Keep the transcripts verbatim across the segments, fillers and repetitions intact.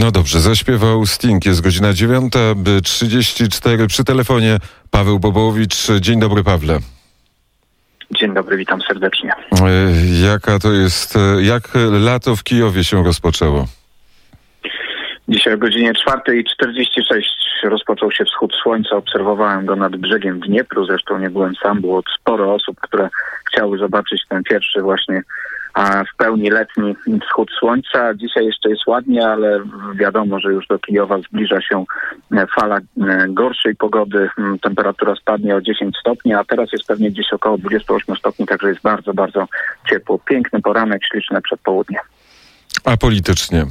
No dobrze, zaśpiewał Sting. Jest godzina dziewiąta trzydzieści cztery. Przy telefonie Paweł Bobołowicz. Dzień dobry, Pawle. Dzień dobry, witam serdecznie. Jaka to jest, jak lato w Kijowie się rozpoczęło? Dzisiaj o godzinie czwartej czterdzieści sześć rozpoczął się wschód słońca. Obserwowałem go nad brzegiem Dniepru. Zresztą nie byłem sam. Było sporo osób, które chciały zobaczyć ten pierwszy właśnie a w pełni letni wschód słońca. Dzisiaj jeszcze jest ładnie, ale wiadomo, że już do Kijowa zbliża się fala gorszej pogody. Temperatura spadnie o dziesięć stopni, a teraz jest pewnie gdzieś około dwadzieścia osiem stopni, także jest bardzo, bardzo ciepło. Piękny poranek, śliczne przedpołudnie. A politycznie?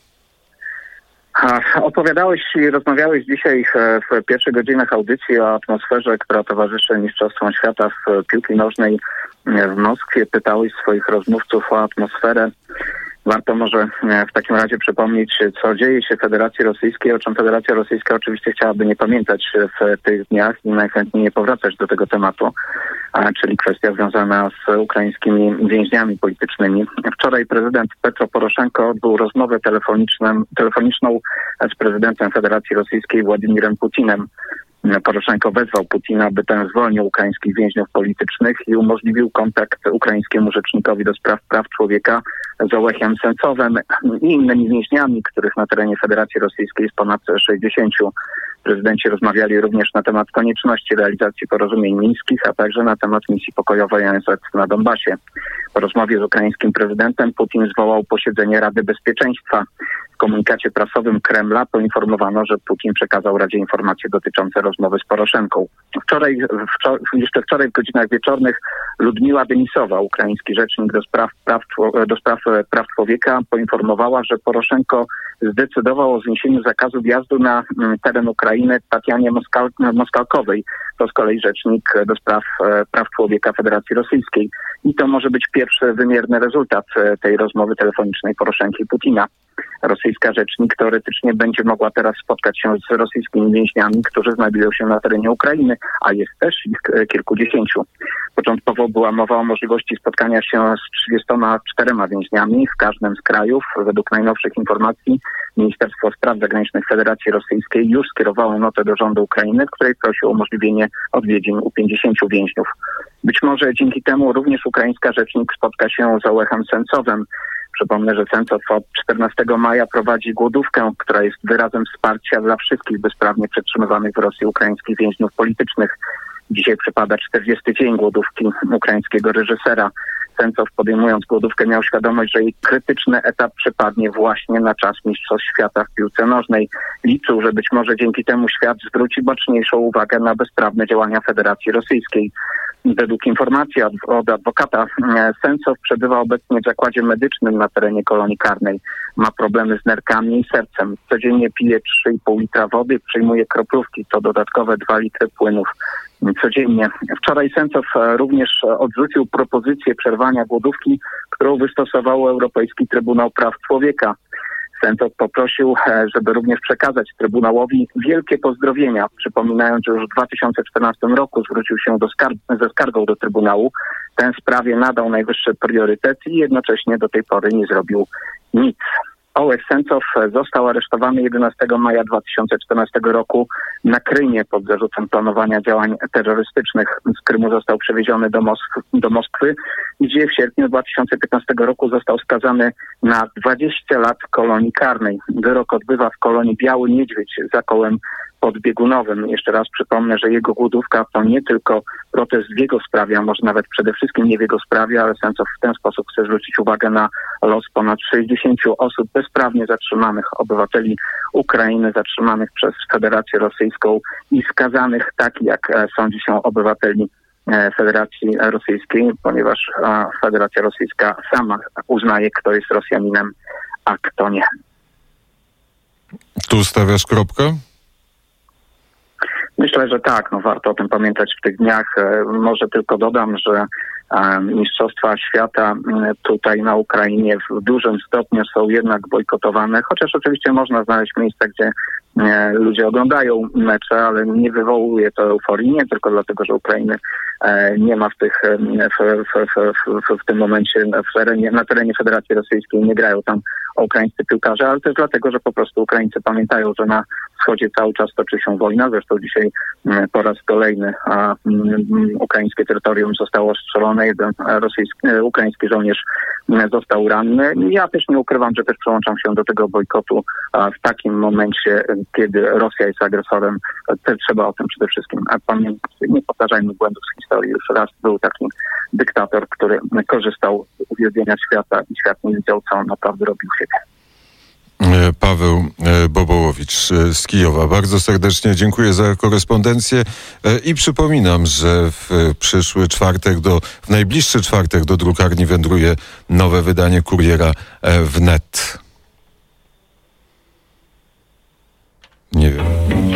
Opowiadałeś i rozmawiałeś dzisiaj w pierwszych godzinach audycji o atmosferze, która towarzyszy Mistrzostwom Świata w piłce nożnej w Moskwie. Pytałeś swoich rozmówców o atmosferę. Warto może w takim razie przypomnieć, co dzieje się w Federacji Rosyjskiej, o czym Federacja Rosyjska oczywiście chciałaby nie pamiętać w tych dniach i najchętniej nie powracać do tego tematu, czyli kwestia związana z ukraińskimi więźniami politycznymi. Wczoraj prezydent Petro Poroszenko odbył rozmowę telefoniczną, telefoniczną z prezydentem Federacji Rosyjskiej Władimirem Putinem. Poroszenko wezwał Putina, by ten zwolnił ukraińskich więźniów politycznych i umożliwił kontakt ukraińskiemu rzecznikowi do spraw praw człowieka z Ołechem Sencowem i innymi więźniami, których na terenie Federacji Rosyjskiej jest ponad sześćdziesięciu. Prezydenci rozmawiali również na temat konieczności realizacji porozumień mińskich, a także na temat misji pokojowej O N Z na Donbasie. Po rozmowie z ukraińskim prezydentem Putin zwołał posiedzenie Rady Bezpieczeństwa. W komunikacie prasowym Kremla poinformowano, że Putin przekazał Radzie informacje dotyczące rozmowy z Poroszenką. Wczoraj, wczor- jeszcze wczoraj w godzinach wieczornych Ludmiła Denisowa, ukraiński rzecznik do spraw praw, do spraw praw człowieka, poinformowała, że Poroszenko zdecydował o zniesieniu zakazu wjazdu na teren Ukrainy Tatianie Moskal- Moskalkowej. To z kolei rzecznik do spraw praw człowieka Federacji Rosyjskiej. I to może być pierwszy wymierny rezultat tej rozmowy telefonicznej Poroszenki i Putina. Rosyjska rzecznik teoretycznie będzie mogła teraz spotkać się z rosyjskimi więźniami, którzy znajdują się na terenie Ukrainy, a jest też ich kilkudziesięciu. Początkowo była mowa o możliwości spotkania się z trzydziestoma czterema więźniami w każdym z krajów. Według najnowszych informacji Ministerstwo Spraw Zagranicznych Federacji Rosyjskiej już skierowało notę do rządu Ukrainy, w której prosi o umożliwienie odwiedzin u pięćdziesięciu więźniów. Być może dzięki temu również ukraińska rzecznik spotka się z Ołechem Sencowem. Przypomnę, że Sencow od czternastego maja prowadzi głodówkę, która jest wyrazem wsparcia dla wszystkich bezprawnie przetrzymywanych w Rosji ukraińskich więźniów politycznych. Dzisiaj przypada czterdziesty dzień głodówki ukraińskiego reżysera. Sencow, podejmując głodówkę, miał świadomość, że jej krytyczny etap przypadnie właśnie na czas Mistrzostw Świata w piłce nożnej. Liczył, że być może dzięki temu świat zwróci baczniejszą uwagę na bezprawne działania Federacji Rosyjskiej. Według informacji od adwokata Sencow przebywa obecnie w zakładzie medycznym na terenie kolonii karnej. Ma problemy z nerkami i sercem. Codziennie pije trzy i pół litra wody, przyjmuje kroplówki, to dodatkowe dwa litry płynów codziennie. Wczoraj Sencow również odrzucił propozycję przerwania głodówki, którą wystosował Europejski Trybunał Praw Człowieka. Sencow poprosił, żeby również przekazać Trybunałowi wielkie pozdrowienia, przypominając, że już w dwa tysiące czternastym roku zwrócił się do skar- ze skargą do Trybunału. Ten sprawie nadał najwyższy priorytet i jednocześnie do tej pory nie zrobił nic. Ołech Sencow został aresztowany jedenastego maja dwa tysiące czternastego roku na Krymie pod zarzutem planowania działań terrorystycznych. Z Krymu został przewieziony do, Mosk- do Moskwy, gdzie w sierpniu dwa tysiące piętnastego roku został skazany na dwadzieścia lat kolonii karnej. Wyrok odbywa w kolonii Biały Niedźwiedź za kołem podbiegunowym. Jeszcze raz przypomnę, że jego głodówka to nie tylko protest w jego sprawie, a może nawet przede wszystkim nie w jego sprawie, ale Sencow w ten sposób chce zwrócić uwagę na los ponad sześćdziesięciu osób bezprawnie zatrzymanych, obywateli Ukrainy zatrzymanych przez Federację Rosyjską i skazanych tak, jak sądzi się obywateli Federacji Rosyjskiej, ponieważ Federacja Rosyjska sama uznaje, kto jest Rosjaninem, a kto nie. Tu stawiasz kropkę? Myślę, że tak, no warto o tym pamiętać w tych dniach. Może tylko dodam, że Mistrzostwa Świata tutaj na Ukrainie w dużym stopniu są jednak bojkotowane, chociaż oczywiście można znaleźć miejsca, gdzie e, ludzie oglądają mecze, ale nie wywołuje to euforii, nie tylko dlatego, że Ukrainy e, nie ma w tych e, w, w, w, w, w tym momencie w terenie, na terenie Federacji Rosyjskiej, nie grają tam ukraińscy piłkarze, ale też dlatego, że po prostu Ukraińcy pamiętają, że na wschodzie cały czas toczy się wojna. Zresztą dzisiaj m, po raz kolejny a, m, ukraińskie terytorium zostało ostrzelone, jeden rosyjski, ukraiński żołnierz m, został ranny. Ja też nie ukrywam, że też przyłączam się do tego bojkotu a, w takim momencie, kiedy Rosja jest agresorem. Te, trzeba o tym przede wszystkim pamiętać. Nie powtarzajmy błędów z historii. Już raz był taki dyktator, który korzystał z uwielbienia świata i świat nie widział, co on naprawdę robił w siebie. Paweł Bobołowicz z Kijowa. Bardzo serdecznie dziękuję za korespondencję i przypominam, że w przyszły czwartek, do, w najbliższy czwartek do drukarni wędruje nowe wydanie Kuriera Wnet. Nie wiem.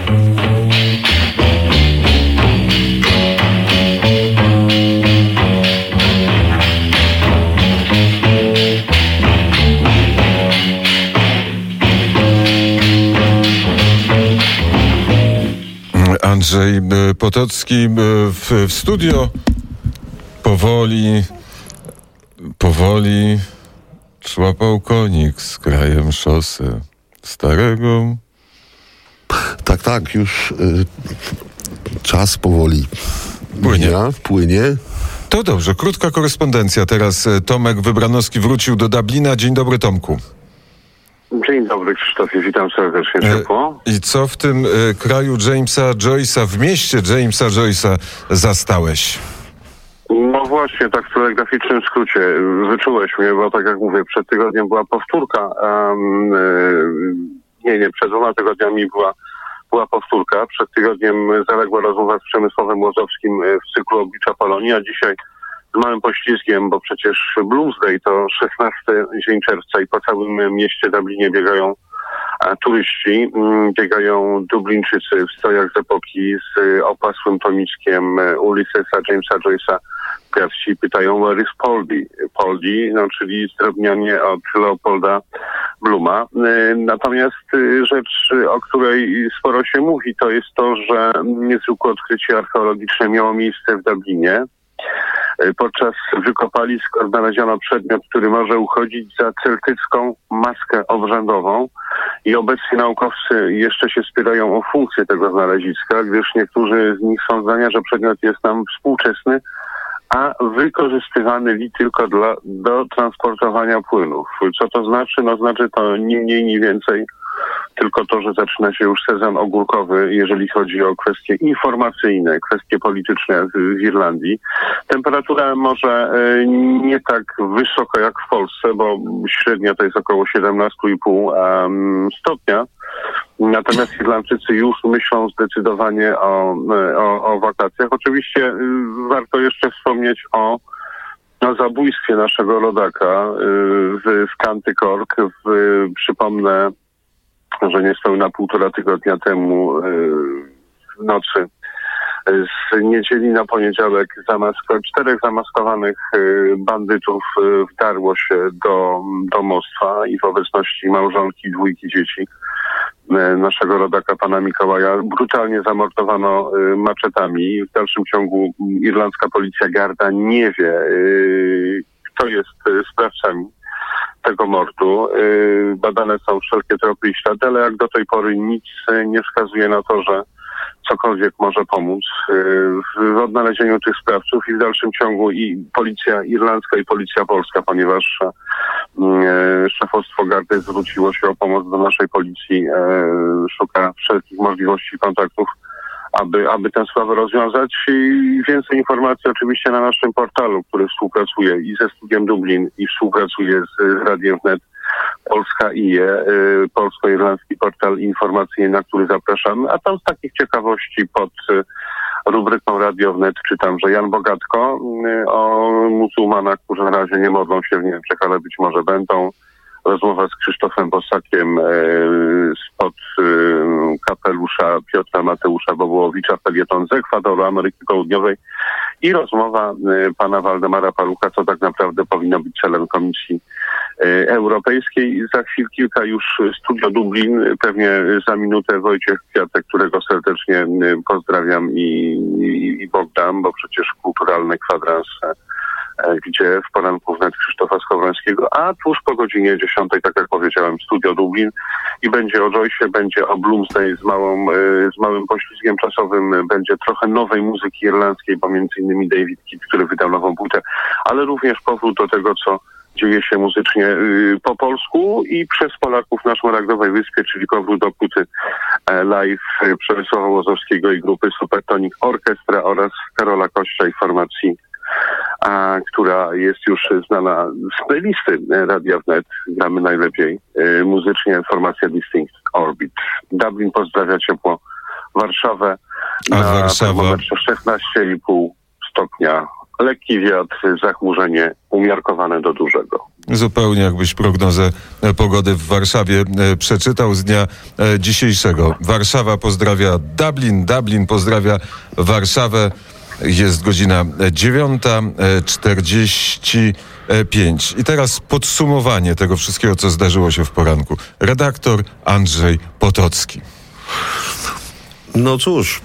Andrzej Potocki w, w studio powoli, powoli szłapał konik z krajem szosy starego. Tak, tak, już y, czas powoli płynie. Mija, płynie. To dobrze, krótka korespondencja. Teraz Tomek Wybranowski wrócił do Dublina. Dzień dobry, Tomku. Dzień dobry, Krzysztofie, witam serdecznie ciepło. I co w tym y, kraju Jamesa Joyce'a, w mieście Jamesa Joyce'a zastałeś? No właśnie, tak w telegraficznym skrócie. Wyczułeś mnie, bo tak jak mówię, przed tygodniem była powtórka. Um, y, nie, nie, przed dwoma tygodniami była, była powtórka. Przed tygodniem zaległa rozmowa z Przemysławem Łozowskim w cyklu Oblicza Polonii, a dzisiaj z małym poślizgiem, bo przecież Bloomsday to szesnasty dzień czerwca i po całym mieście Dublinie biegają a, turyści, m, biegają Dublińczycy w strojach z epoki z opasłym tomiczkiem Ulyssesa Jamesa Joyce'a w garści, pytają where is Poldi? Poldi, no czyli zdrobnianie od Leopolda Blooma. Natomiast rzecz, o której sporo się mówi, to jest to, że niezwykłe odkrycie archeologiczne miało miejsce w Dublinie. Podczas wykopalisk odnaleziono przedmiot, który może uchodzić za celtycką maskę obrzędową i obecnie naukowcy jeszcze się spierają o funkcję tego znaleziska, gdyż niektórzy z nich są zdania, że przedmiot jest nam współczesny, a wykorzystywany li tylko dla, do transportowania płynów. Co to znaczy? No znaczy to ni mniej, ni więcej tylko to, że zaczyna się już sezon ogórkowy, jeżeli chodzi o kwestie informacyjne, kwestie polityczne w Irlandii. Temperatura może nie tak wysoka jak w Polsce, bo średnia to jest około siedemnaście i pół stopnia. Natomiast Irlandczycy już myślą zdecydowanie o, o, o wakacjach. Oczywiście warto jeszcze wspomnieć o o zabójstwie naszego rodaka w, w County Cork. W, przypomnę, że niespełna półtora tygodnia temu w nocy z niedzieli na poniedziałek zamasko- czterech zamaskowanych bandytów wdarło się do domostwa i w obecności małżonki i dwójki dzieci naszego rodaka, pana Mikołaja, brutalnie zamordowano maczetami. W dalszym ciągu irlandzka policja Garda nie wie, kto jest sprawcami tego mordu. Badane są wszelkie tropy i ślady, ale jak do tej pory nic nie wskazuje na to, że cokolwiek może pomóc w odnalezieniu tych sprawców i w dalszym ciągu i policja irlandzka i policja polska, ponieważ szefostwo Gardy zwróciło się o pomoc do naszej policji, szuka wszelkich możliwości kontaktów, aby, aby tę sprawę rozwiązać. I więcej informacji oczywiście na naszym portalu, który współpracuje i ze Studiem Dublin i współpracuje z Radiem Wnet Polska I E, polsko-irlandzki portal informacyjny, na który zapraszamy. A tam z takich ciekawości pod rubryką Radio Wnet czytam, że Jan Bogatko o muzułmanach, którzy na razie nie modlą się w Niemczech, ale być może będą. Rozmowa z Krzysztofem Bosakiem e, spod e, kapelusza Piotra Mateusza Bobołowicza, felieton z Ekwadoru, Ameryki Południowej i rozmowa e, pana Waldemara Palucha, co tak naprawdę powinno być celem Komisji europejskiej. Za chwil kilka już Studio Dublin, pewnie za minutę Wojciech Kwiatek, którego serdecznie pozdrawiam i, i, i Bogdan, bo przecież kulturalny kwadrans, gdzie w poranku wnet Krzysztofa Skowrońskiego, a tuż po godzinie dziesiątej, tak jak powiedziałem, Studio Dublin i będzie o Joyce'ie, będzie o Bloomsday z, małą, z małym poślizgiem czasowym, będzie trochę nowej muzyki irlandzkiej, bo między innymi David Kidd, który wydał nową płytę, ale również powrót do tego, co dzieje się muzycznie yy, po polsku i przez Polaków na Szmaragdowej Wyspie, czyli powrót do płyty e, live e, Przemysława Łozowskiego i grupy Supertonic Orchestra oraz Karola Kościa i formacji, a, która jest już znana z playlisty Radia Wnet. Gramy najlepiej e, muzycznie, formacja Distinct Orbit. Dublin pozdrawia ciepło Warszawę a na Warszawa szesnaście i pół stopnia. Lekki wiatr, zachmurzenie umiarkowane do dużego. Zupełnie jakbyś prognozę pogody w Warszawie przeczytał z dnia dzisiejszego. Warszawa pozdrawia Dublin, Dublin pozdrawia Warszawę. Jest godzina dziewiąta czterdzieści pięć. I teraz podsumowanie tego wszystkiego, co zdarzyło się w poranku. Redaktor Andrzej Potocki. No cóż,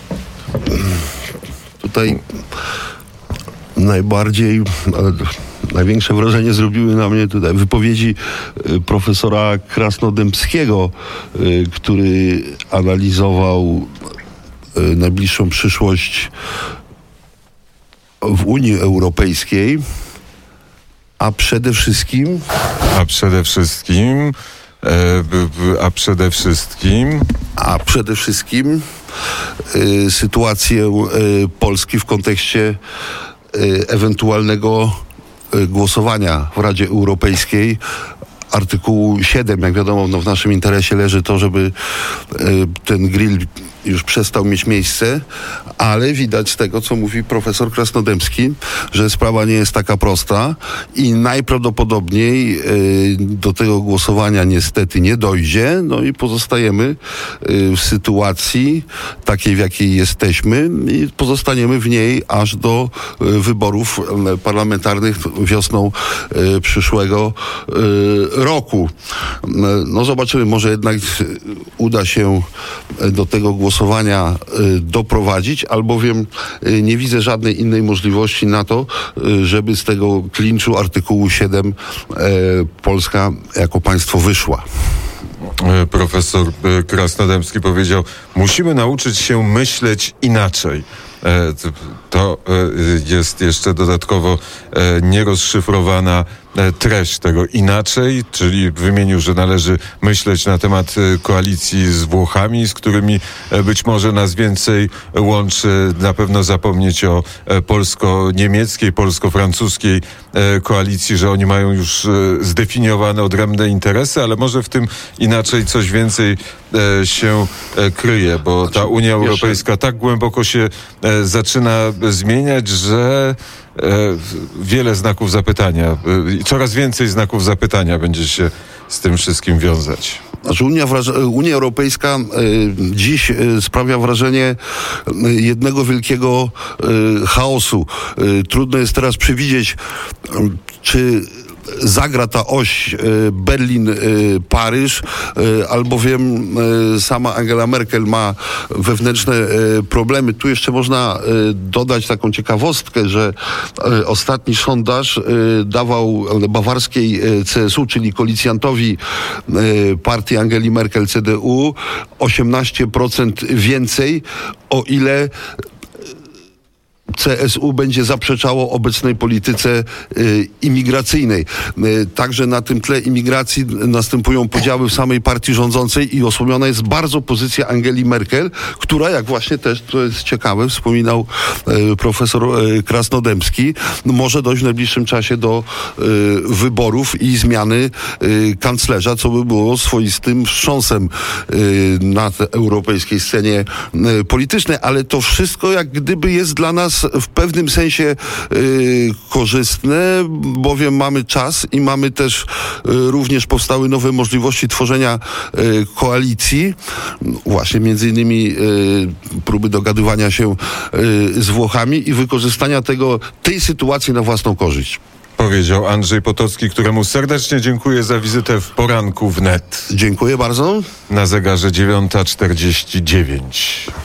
tutaj najbardziej, największe wrażenie zrobiły na mnie tutaj wypowiedzi profesora Krasnodębskiego, który analizował najbliższą przyszłość w Unii Europejskiej, a przede wszystkim... A przede wszystkim... A przede wszystkim... A przede wszystkim y, sytuację y, Polski w kontekście y, ewentualnego y, głosowania w Radzie Europejskiej. Artykułu siedem, jak wiadomo, no w naszym interesie leży to, żeby y, ten grill już przestał mieć miejsce, ale widać z tego, co mówi profesor Krasnodębski, że sprawa nie jest taka prosta i najprawdopodobniej y, do tego głosowania niestety nie dojdzie, no i pozostajemy y, w sytuacji takiej, w jakiej jesteśmy i pozostaniemy w niej aż do y, wyborów y, parlamentarnych wiosną y, przyszłego y, roku. Y, no zobaczymy, może jednak y, uda się y, do tego głosowania głosowania y, doprowadzić, albowiem y, nie widzę żadnej innej możliwości na to, y, żeby z tego klinczu artykułu siedem y, Polska jako państwo wyszła. Profesor Krasnodębski powiedział, musimy nauczyć się myśleć inaczej. To jest jeszcze dodatkowo nierozszyfrowana treść tego inaczej, czyli wymienił, że należy myśleć na temat koalicji z Włochami, z którymi być może nas więcej łączy, na pewno zapomnieć o polsko-niemieckiej, polsko-francuskiej koalicji, że oni mają już zdefiniowane odrębne interesy, ale może w tym inaczej coś więcej się kryje, bo ta Unia Europejska tak głęboko się zaczyna zmieniać, że wiele znaków zapytania, coraz więcej znaków zapytania będzie się z tym wszystkim wiązać. Znaczy Unia, Unia Europejska y, dziś y, sprawia wrażenie y, jednego wielkiego y, chaosu. Y, trudno jest teraz przewidzieć, y, czy zagra ta oś Berlin-Paryż, albowiem sama Angela Merkel ma wewnętrzne problemy. Tu jeszcze można dodać taką ciekawostkę, że ostatni sondaż dawał bawarskiej C S U, czyli koalicjantowi partii Angeli Merkel C D U, osiemnaście procent więcej, o ile C S U będzie zaprzeczało obecnej polityce y, imigracyjnej. Y, także na tym tle imigracji następują podziały w samej partii rządzącej i osłabiona jest bardzo pozycja Angeli Merkel, która, jak właśnie też, to jest ciekawe, wspominał y, profesor y, Krasnodębski, no, może dojść w najbliższym czasie do y, wyborów i zmiany y, kanclerza, co by było swoistym wstrząsem y, na europejskiej scenie y, politycznej, ale to wszystko jak gdyby jest dla nas w pewnym sensie y, korzystne, bowiem mamy czas i mamy też y, również powstały nowe możliwości tworzenia y, koalicji, właśnie między innymi y, próby dogadywania się y, z Włochami i wykorzystania tego, tej sytuacji na własną korzyść. Powiedział Andrzej Potocki, któremu serdecznie dziękuję za wizytę w Poranku Wnet. Dziękuję bardzo. Na zegarze dziewiąta czterdzieści dziewięć.